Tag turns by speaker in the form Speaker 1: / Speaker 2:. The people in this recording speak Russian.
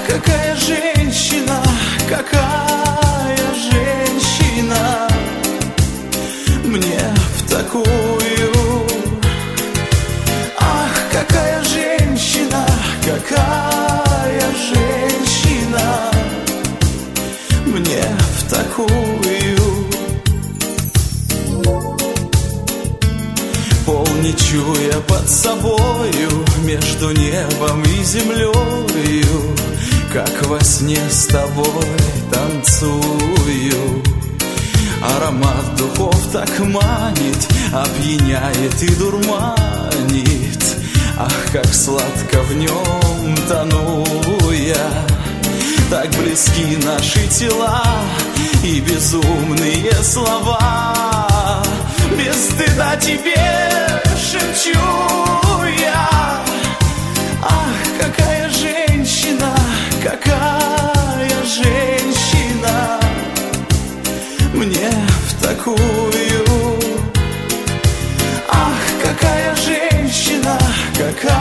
Speaker 1: какая женщина, какая женщина мне в такую. Ах, какая женщина, какая женщина мне в такую. Пол не чуя под собою, между небом и землею, как во сне с тобой танцую. Аромат духов так манит, опьяняет и дурманит. Ах, как сладко в нем тону я. Так близки наши тела и безумные слова. Без стыда тебе шепчу я. Ах, какая женщина, какая женщина мне в такую. Ах, какая женщина, какая